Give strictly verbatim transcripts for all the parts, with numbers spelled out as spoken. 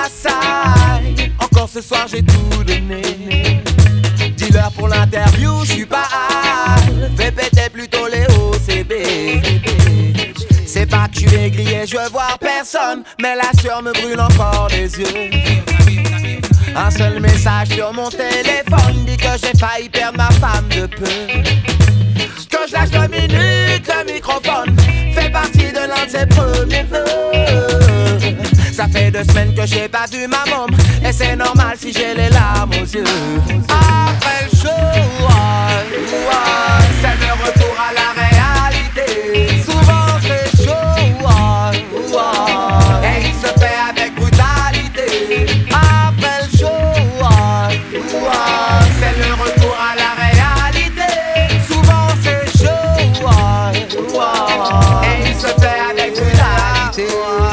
ma saille. Encore ce soir j'ai tout donné. Dis-leur pour l'interview, j'suis pas hal. Fais péter plutôt les O C B. C'est pas que j'suis grillé, je veux voir personne, mais la sueur me brûle encore les yeux. Un seul message sur mon téléphone dit que j'ai failli perdre ma femme de peu. Que je lâche deux minutes, le microphone fait partie de l'un de ses premiers vœux. Ça fait deux semaines que j'ai pas vu ma môme, et c'est normal si j'ai les larmes aux yeux. Après le show, ouais, ouais, c'est le retour à la réalité. Souvent c'est chaud, ouais, ouais, et il se fait avec brutalité. Après le show, ouais, ouais, c'est le retour à la réalité. Souvent c'est chaud, ouais, ouais, et il se fait avec brutalité.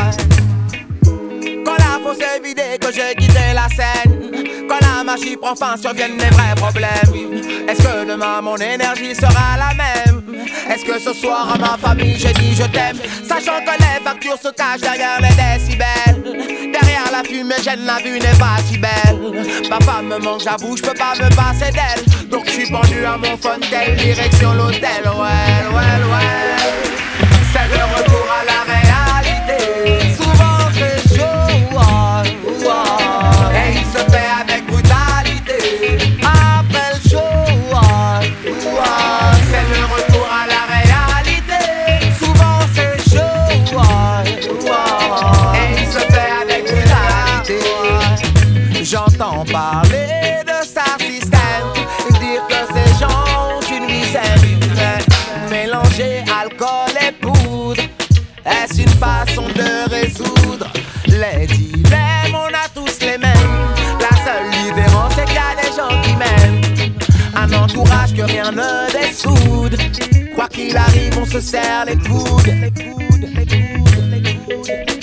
Quand la fosse est vidée, que j'ai quitté la scène, quand la magie prend fin, surviennent les vrais problèmes. Est-ce que demain mon énergie sera la même? Est-ce que ce soir à ma famille j'ai dit je t'aime, sachant que les factures se cachent derrière les décibels? Derrière la fumée gêne, la vue n'est pas si belle. Ma femme me manque, j'avoue, je peux pas me passer d'elle. Donc je suis pendu à mon fontaine, direction l'hôtel. Ouais, ouais, ouais, c'est le retour à la réalité. Souvent c'est chaud, ouais, ouais, et il se fait avec brutalité. Après le show, ouais, ouais, c'est le retour à la réalité. Souvent c'est chaud, ouais, ouais, et il se fait avec brutalité. J'entends parler de Star System, dire que ces gens ont une vie saine. Mélanger alcool et poudre, est-ce une façon de résoudre les dilemmes? On a tous les mêmes. La seule différence c'est qu'il y a des gens qui m'aiment. Un entourage que rien ne dessoude. Quoi qu'il arrive, on se serre les coudes. Les coudes, les coudes, les coudes, les coudes.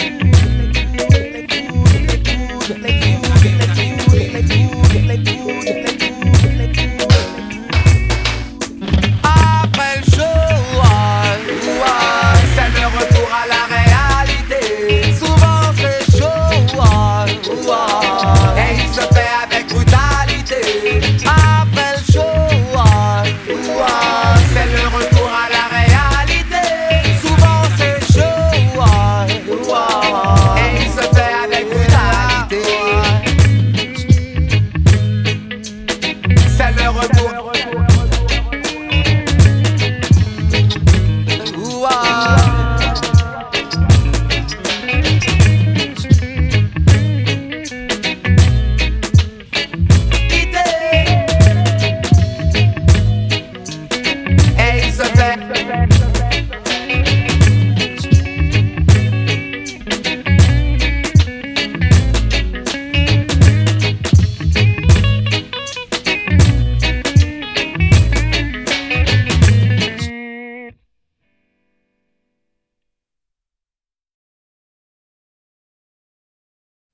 Wow.